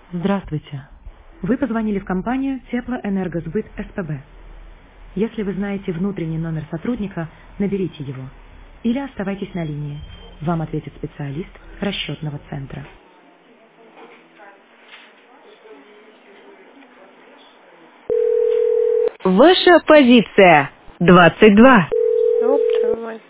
Здравствуйте. Вы позвонили в компанию Теплоэнергосбыт СПБ. Если вы знаете внутренний номер сотрудника, наберите его. Или оставайтесь на линии. Вам ответит специалист расчетного центра. Ваша позиция 22. Ёб твою мать.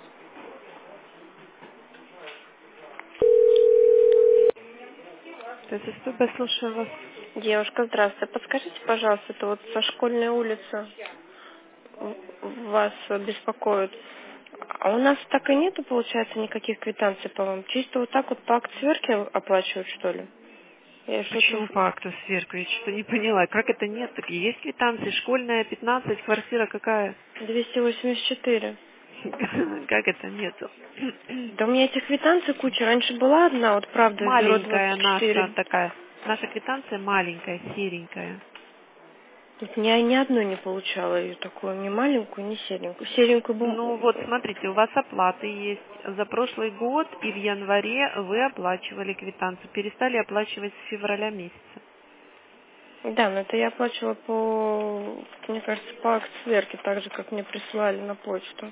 Это СПБ, слушаю вас. Девушка, здравствуйте. Подскажите, пожалуйста, это вот со школьной улицы вас беспокоит. А у нас так и нету, получается, никаких квитанций по вам? Чисто вот так вот по акт сверки оплачивают, что ли? Я что-то... Почему по акту сверку? Я что-то не поняла. Как это нет? Так есть квитанции. Школьная, 15, квартира какая? 284. Как это нету? Да у меня этих квитанций куча. Раньше была одна, вот правда, в бюро Маленькая наша 24. такая. Наша квитанция маленькая, серенькая. Тут я ни одной не получала ее такую, ни маленькую, ни серенькую. Серенькую Ну вот, смотрите, у вас оплаты есть. За прошлый год и в январе вы оплачивали квитанцию. Перестали оплачивать с февраля месяца. Да, но это я оплачивала по, мне кажется, по акт сверки, так же, как мне прислали на почту.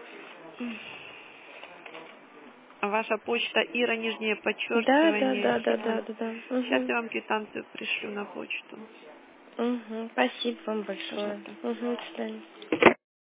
Ваша почта Ира, нижнее Да, да, подчеркивание, да, да, да, Симон. да, да. Сейчас Угу. я вам квитанцию пришлю на почту. Угу. Спасибо вам большое. Пожалуйста. Угу, до свидания.